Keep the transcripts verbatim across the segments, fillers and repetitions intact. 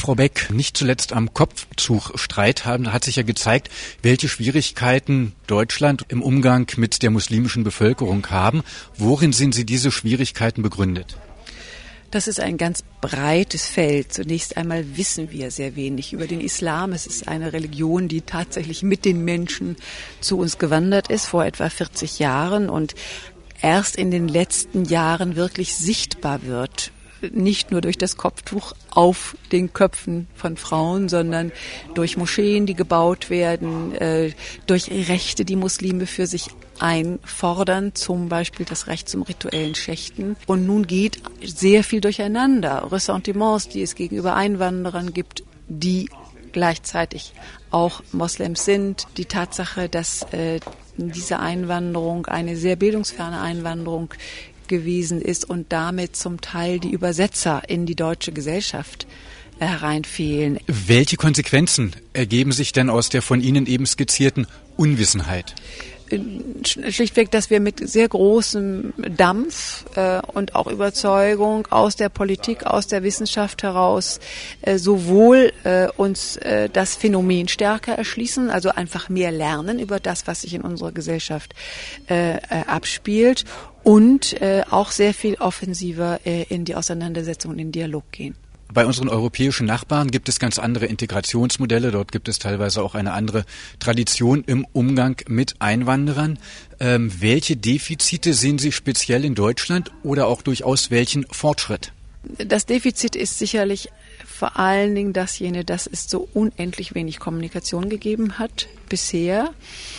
Frau Beck, nicht zuletzt am Kopftuchstreit haben, hat sich ja gezeigt, welche Schwierigkeiten Deutschland im Umgang mit der muslimischen Bevölkerung haben. Worin sind Sie diese Schwierigkeiten begründet? Das ist ein ganz breites Feld. Zunächst einmal wissen wir sehr wenig über den Islam. Es ist eine Religion, die tatsächlich mit den Menschen zu uns gewandert ist, vor etwa vierzig Jahren und erst in den letzten Jahren wirklich sichtbar wird. Nicht nur durch das Kopftuch auf den Köpfen von Frauen, sondern durch Moscheen, die gebaut werden, äh, durch Rechte, die Muslime für sich einfordern, zum Beispiel das Recht zum rituellen Schächten. Und nun geht sehr viel durcheinander. Ressentiments, die es gegenüber Einwanderern gibt, die gleichzeitig auch Moslems sind. Die Tatsache, dass äh, diese Einwanderung eine sehr bildungsferne Einwanderung gewesen ist und damit zum Teil die Übersetzer in die deutsche Gesellschaft hereinfehlen. Welche Konsequenzen ergeben sich denn aus der von Ihnen eben skizzierten Unwissenheit? Schlichtweg, dass wir mit sehr großem Dampf äh, und auch Überzeugung aus der Politik, aus der Wissenschaft heraus äh, sowohl äh, uns äh, das Phänomen stärker erschließen, also einfach mehr lernen über das, was sich in unserer Gesellschaft äh, äh, abspielt und äh, auch sehr viel offensiver äh, in die Auseinandersetzung und in den Dialog gehen. Bei unseren europäischen Nachbarn gibt es ganz andere Integrationsmodelle. Dort gibt es teilweise auch eine andere Tradition im Umgang mit Einwanderern. Ähm, welche Defizite sehen Sie speziell in Deutschland oder auch durchaus welchen Fortschritt? Das Defizit ist sicherlich vor allen Dingen dasjenige, dass es so unendlich wenig Kommunikation gegeben hat bisher.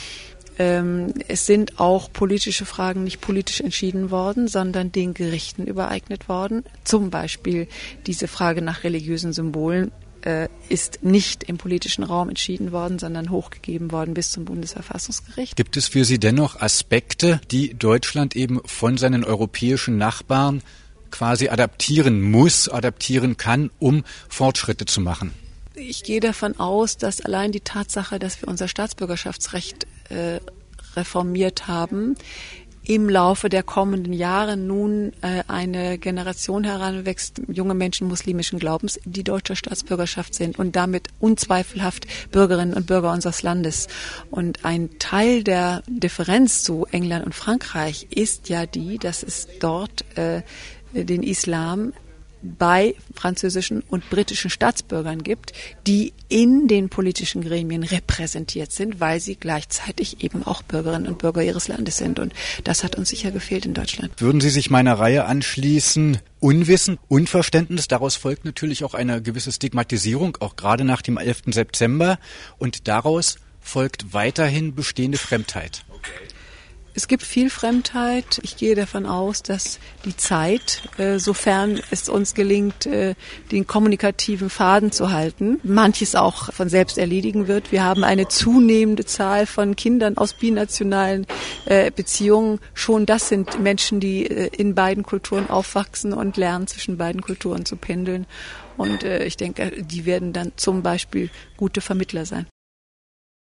Es sind auch politische Fragen nicht politisch entschieden worden, sondern den Gerichten übereignet worden. Zum Beispiel diese Frage nach religiösen Symbolen äh, ist nicht im politischen Raum entschieden worden, sondern hochgegeben worden bis zum Bundesverfassungsgericht. Gibt es für Sie dennoch Aspekte, die Deutschland eben von seinen europäischen Nachbarn quasi adaptieren muss, adaptieren kann, um Fortschritte zu machen? Ich gehe davon aus, dass allein die Tatsache, dass wir unser Staatsbürgerschaftsrecht äh, reformiert haben, im Laufe der kommenden Jahre nun äh, eine Generation heranwächst, junge Menschen muslimischen Glaubens, die deutscher Staatsbürgerschaft sind und damit unzweifelhaft Bürgerinnen und Bürger unseres Landes. Und ein Teil der Differenz zu England und Frankreich ist ja die, dass es dort äh, den Islam bei französischen und britischen Staatsbürgern gibt, die in den politischen Gremien repräsentiert sind, weil sie gleichzeitig eben auch Bürgerinnen und Bürger ihres Landes sind. Und das hat uns sicher gefehlt in Deutschland. Würden Sie sich meiner Reihe anschließen? Unwissen, Unverständnis, daraus folgt natürlich auch eine gewisse Stigmatisierung, auch gerade nach dem elften September. Und daraus folgt weiterhin bestehende Fremdheit. Es gibt viel Fremdheit. Ich gehe davon aus, dass die Zeit, äh, sofern es uns gelingt, äh, den kommunikativen Faden zu halten, manches auch von selbst erledigen wird. Wir haben eine zunehmende Zahl von Kindern aus binationalen äh, Beziehungen. Schon das sind Menschen, die äh, in beiden Kulturen aufwachsen und lernen, zwischen beiden Kulturen zu pendeln. Und äh, ich denke, die werden dann zum Beispiel gute Vermittler sein.